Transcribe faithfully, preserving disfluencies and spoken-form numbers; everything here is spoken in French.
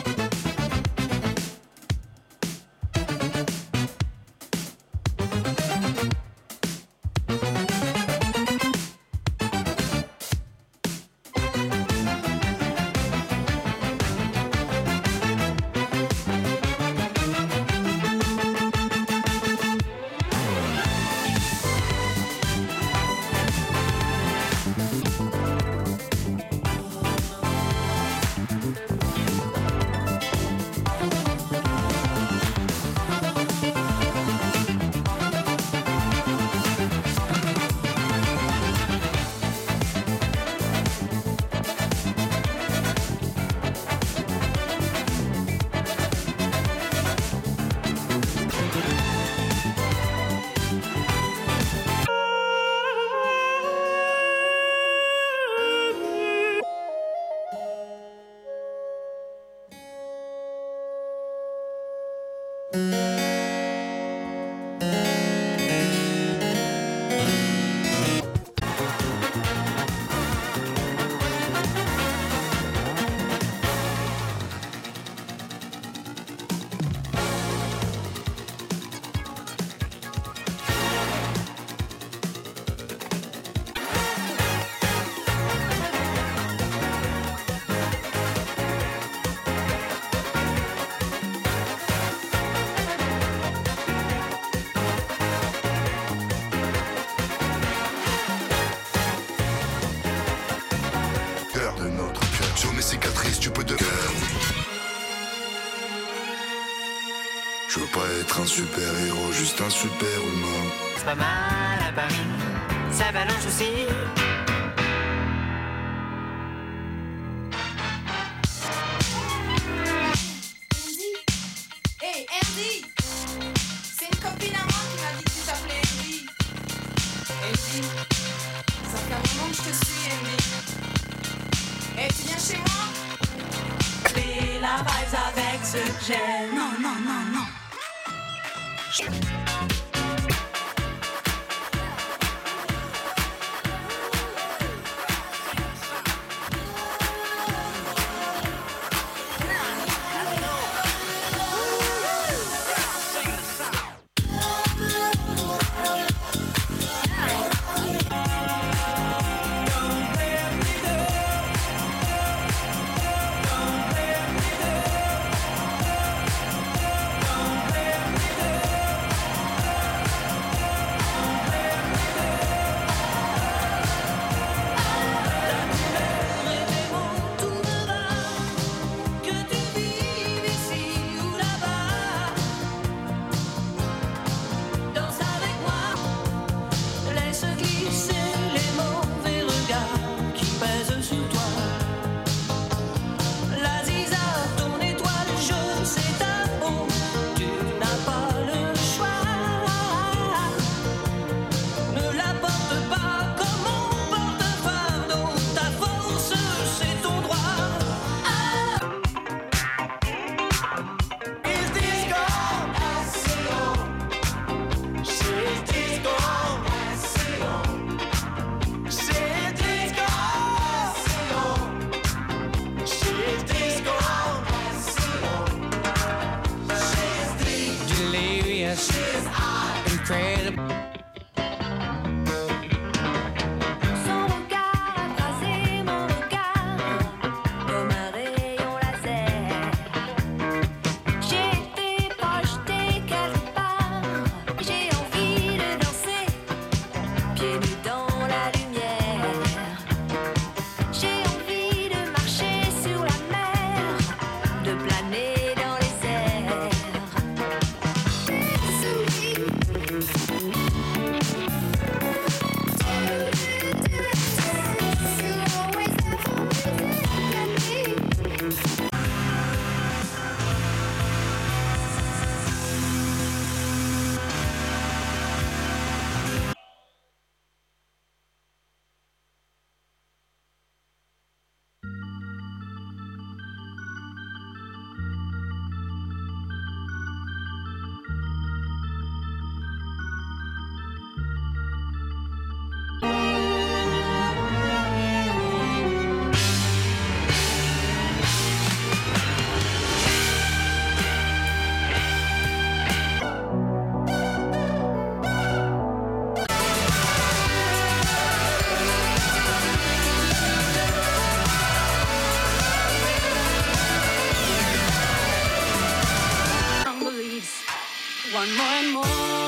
Un super-héros, juste un super-humain. C'est pas mal à Paris, ça balance aussi. Andy, hey Andy, c'est une copine à moi qui m'a dit que tu t'appelais Andy. Andy, ça fait un moment que je te suis, Andy. Hey, tu viens chez moi? Les la vibes avec ce que j'aime. Non, non, non, non. Thank you. One more and more.